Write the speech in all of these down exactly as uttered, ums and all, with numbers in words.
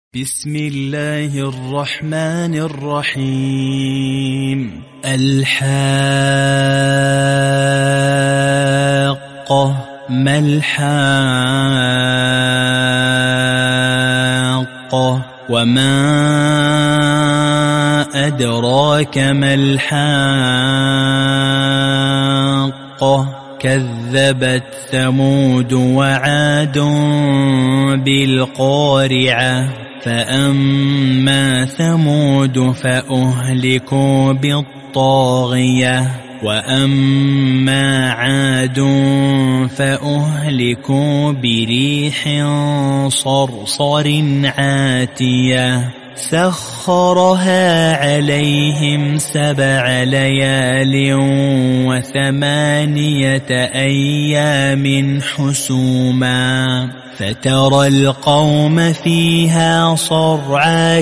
بسم الله الرحمن الرحيم. الحاقة ما الحاقة وما أدراك ما الحاقة كذبت ثمود وعاد بالقارعة فأما ثمود فأهلكوا بالطاغية وأما عاد فأهلكوا بريح صرصر عاتية سخرها عليهم سبع ليال وثمانية أيام حسوما فترى القوم فيها صرعى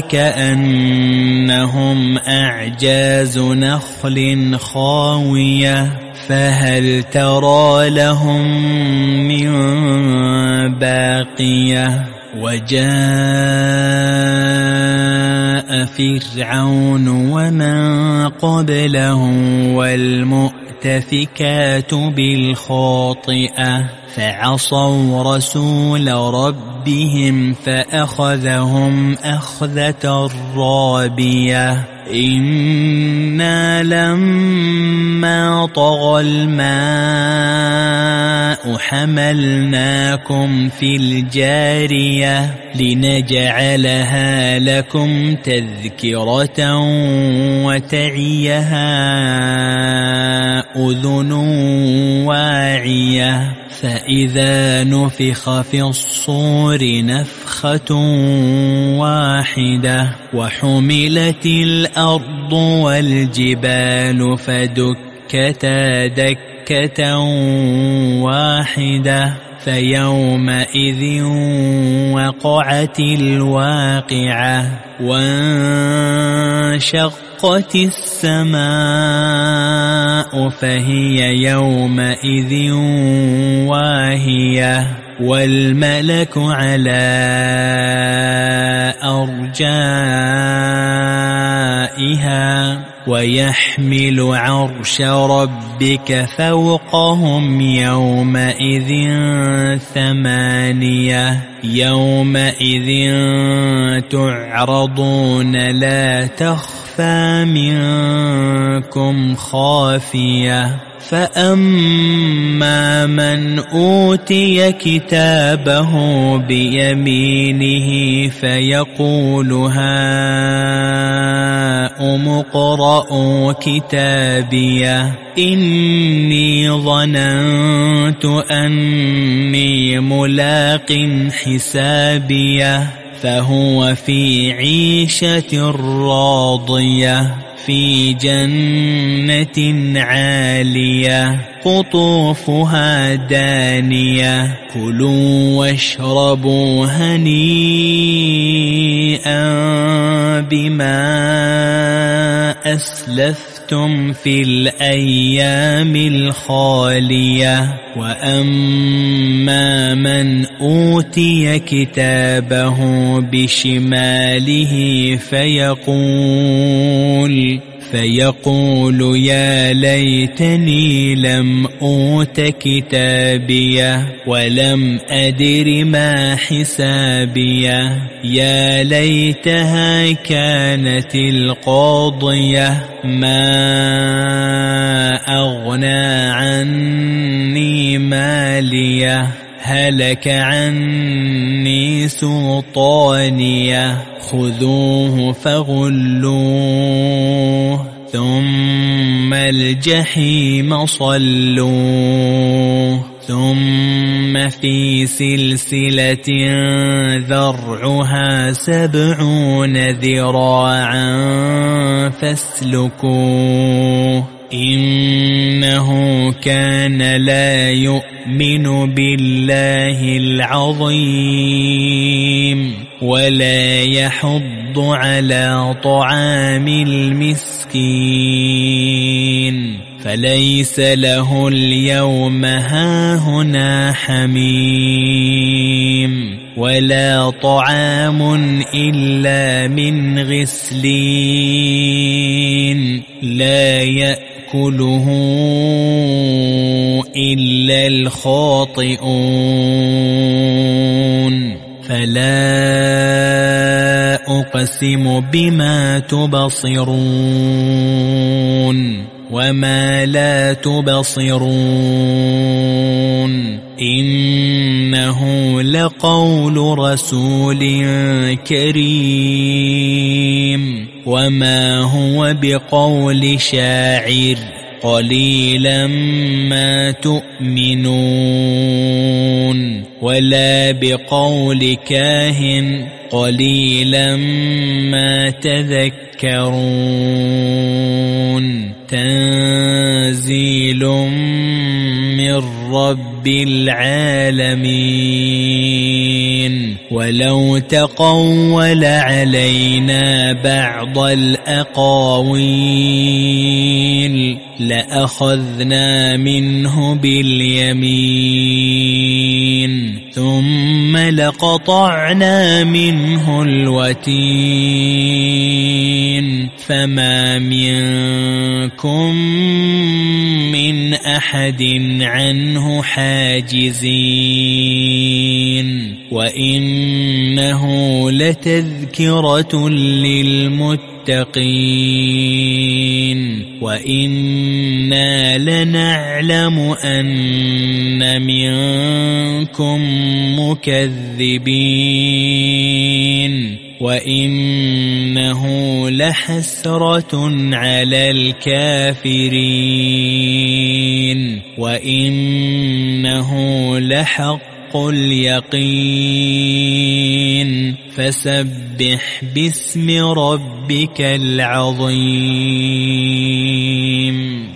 كأنهم أعجاز نخل خاوية فهل ترى لهم من باقية وجاء فرعون ومن قبله والمؤتفكات بالخاطئة فعصوا رسول ربهم فأخذهم أخذة رابية إنا لما طغى الماء حملناكم في الجارية لنجعلها لكم تذكرة وتعيها أذن واعية فإذا نفخ في الصور نفخة واحدة وحملت الأرض والجبال فدكتا دكة واحدة فيومئذ وقعت الواقعة وانشقت السماء فهي يومئذ واهية والملك على أرجائها ويحمل عرش ربك فوقهم يومئذ ثمانية يومئذ تعرضون لا تخفى منكم خافية فأما من أوتي كتابه بيمينه فيقول هاؤم اقرءوا كتابيه إني ظننت أني ملاق حسابيه فهو في عيشة راضية في جنة عالية قطوفها دانية كلوا واشربوا هنيئا بما أسلفتم في الأيام الخالية وأما من أوتي كتابه بشماله فيقول فيقول يا ليتني لم أوت كتابيه ولم أدر ما حسابيه يا ليتها كانت القاضية ما أغنى عني ماليه هلك عني سلطانيه خذوه فغلوه ثم الجحيم صلوه ثم في سلسلة ذرعها سبعون ذراعا فاسلكوه إنه كان لا يؤمن بالله العظيم ولا يحض على طعام المسكين فليس له اليوم هاهنا حميم ولا طعام إلا من غسلين لا يأكله إلا الخاطئون فلا أقسم بما تبصرون وما لا تبصرون إنه لقول رسول كريم وما هو بقول شاعر قليلا ما تؤمنون ولا بقول كاهن قليلا ما تذكرون تنزيل من رب العالمين ولو تقول علينا بعض الأقاويل لأخذنا منه باليمين ثم لقطعنا منه الوتين فما منكم من أحد عنه حاجزين وإنه لتذكرة للمتقين وإنا لنعلم أن منكم مكذبين وإنه لحسرة على الكافرين وإنه لحق اليقين فسبح باسم ربك العظيم.